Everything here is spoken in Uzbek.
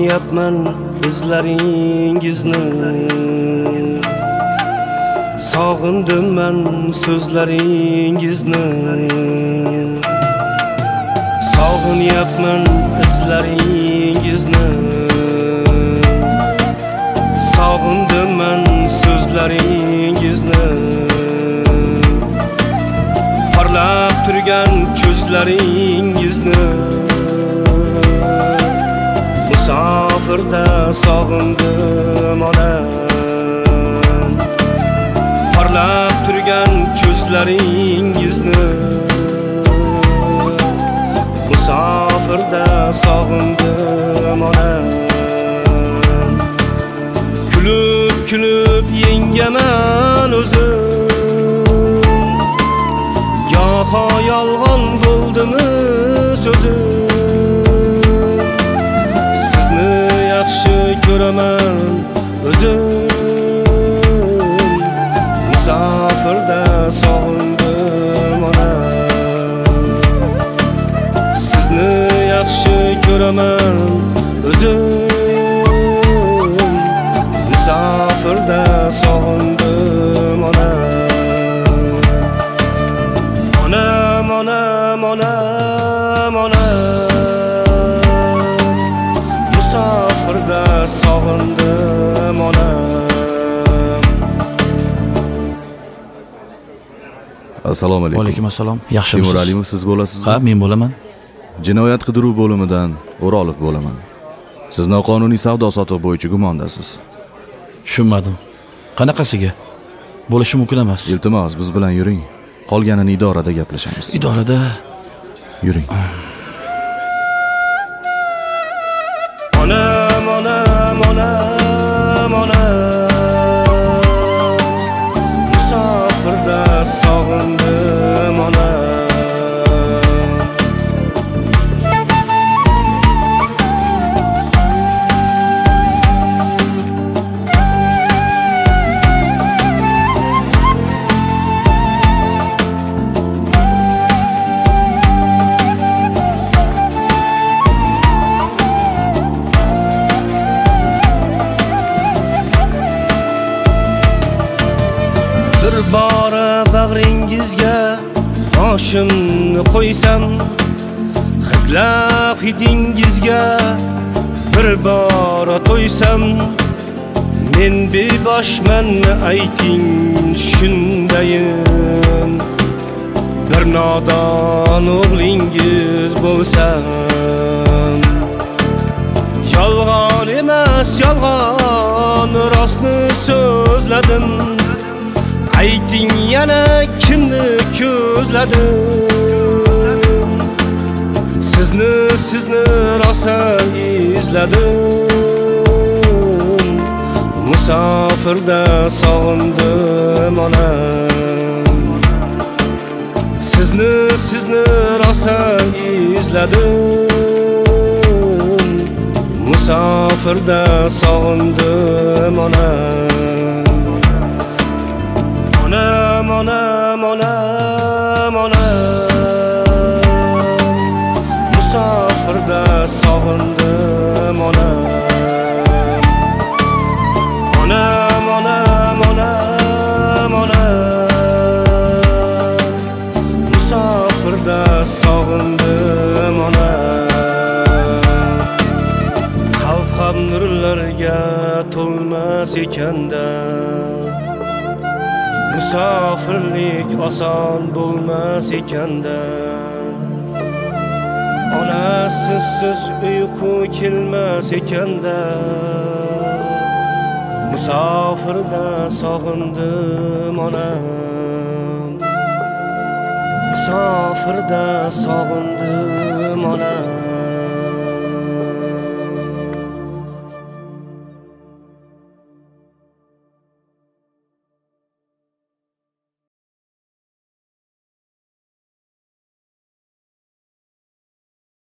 Sog'inyapman izlaringizni, sog'indim men so'zlaringizni. Sog'inyapman izlaringizni, sog'indim men so'zlaringizni. Parlab turgan ko'zlaringizni, musofirda sog'indim onam. Parlab turgan ko'zlaringizni, musofirda sog'indim onam. Kulib kulib yengaman o'zim, goho yolg'on bo'ldimi so'zim. Sizni yaxshi ko'raman o'zim, musofirda sog'indim onam. Sizni yaxshi ko'raman o'zim, musofirda sog'indim onam. Onam, onam, onam, onam, musofirda sog'indim onam. Assalomu alaykum. Va alaykum assalom. Yaxshimisiz? Timur Alimov siz bo'lasizmi? Ha, men bo'laman. Jinoyat qidiruv bo'limidan O'rolov bo'laman. Siz noqonuniy savdo-sotiq bo'yicha gumondasiz. Tushunmadim. Qanaqasiga? Bo'lishi mumkin emas. Iltimos, biz bilan yuring. Qolganini idorada gaplashamiz. Idorada Yuring. Onam, onam, onam, onam, musofirda sog'indim onam. Bir bora bag'ringizga boshimni qo'ysam, hidlab hidingizga bir bora to'ysam, men beboshmanmi ayting shundayim. Bir nodon o'g'lingiz bo'lsam, yolg'on emas yolg'on, rostni so'zladim. Ayting yana kimni ko'zladim? Sizni rosa izladim, musofirda sog'indim onam. Sizni rosa izladim, musofirda sog'indim onam. Onam, onam, onam, onam, musofirda sog'indim onam. Onam, onam, onam, onam, musofirda sog'indim onam. Qalb ham nurlarga to'lmas ekanda, musofirlik oson bo'lmas ekanda. Onasiz uyqu kelmas ekanda, musofirda sog'indim onam. Musofirda sog'indim onam.